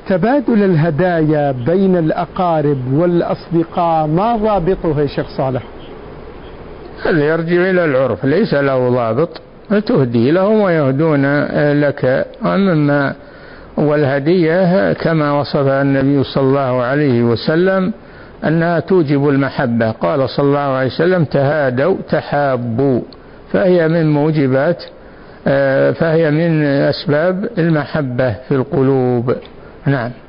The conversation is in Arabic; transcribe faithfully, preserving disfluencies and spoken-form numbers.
تبادل الهدايا بين الأقارب والأصدقاء ما ضابطه يا شيخ صالح؟ هذا يرجع إلى العرف، ليس له ضابط، تهدي لهم ويهدون لك. أما والهدية كما وصفها النبي صلى الله عليه وسلم أنها توجب المحبة، قال صلى الله عليه وسلم تهادوا تحابوا، فهي من موجبات فهي من أسباب المحبة في القلوب. نعم.